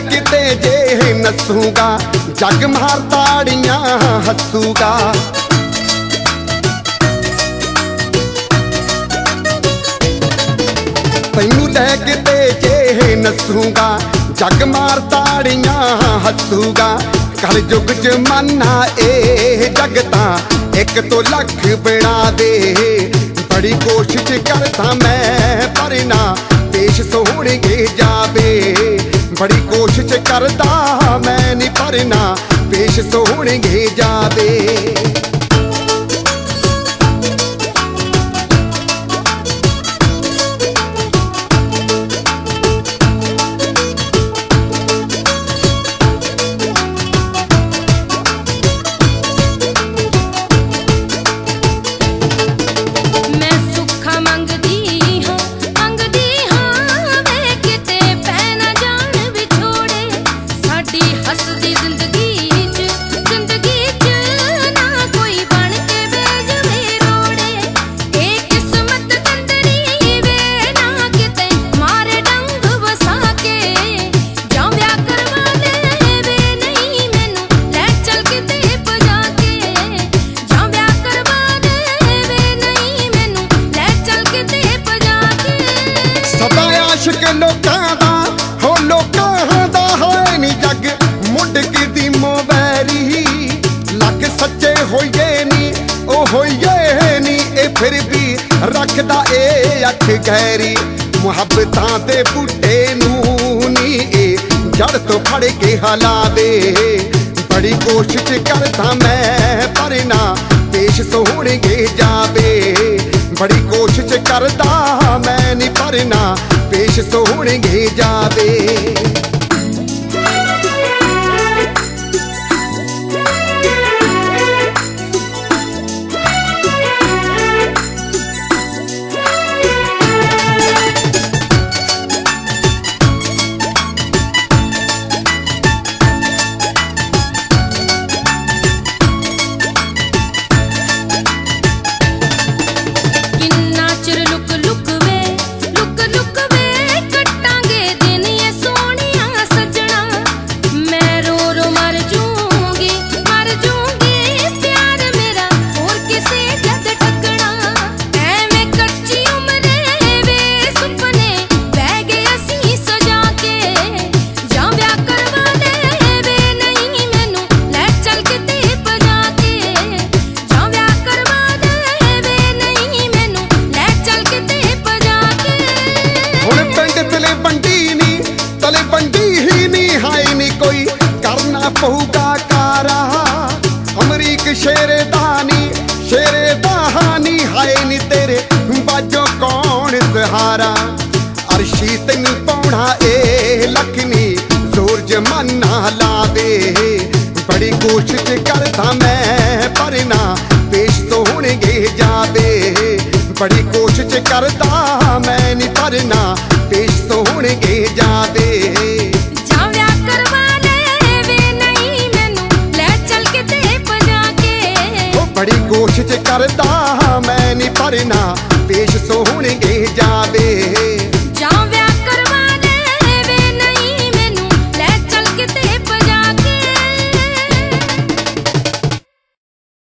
किते जे नसूगा जग मार ताड़ियां हसूगा। तैनू लै किते जे नसूगा जग मार ताड़ियां हसूगा। कल युग जमाना ए जगता एक तो लख बना दे। बड़ी कोशिश करता मैं पर ना पेश सोहने जावे। बड़ी कोशिश करता मैं नी पर ना पेश सोहने जावे। लोकां दा हो लोकां दा है नी जग मुड की दी मोवैरी। लग सच्चे होइए नी ओ होइए नी ए फिर भी रखदा ए अख गहरी। मुहब्बतां दे बूटे नूं नी ए जड़ तो फड़ के हलावे। बड़ी कोशिश करदा मैं पर ना पेश सोहने जावे। बड़ी कोशिश करदा मैं नी पर ना पेश सोहने जावे। पहुगा कारा अमरीक शेरे दहानी हाय नी तेरे बाजो कौन सहारा। अरशी तैनू पौना ए लखनी जोर जमाना लावे। बड़ी कोशिश करता मैं पर ना पेश सोहने जावे। बड़ी कोशिश करता मैं नी पर ना पेश सोहने जावे। बड़ी कोशिश करदा मैं नी पर ना पेश सोहने जा।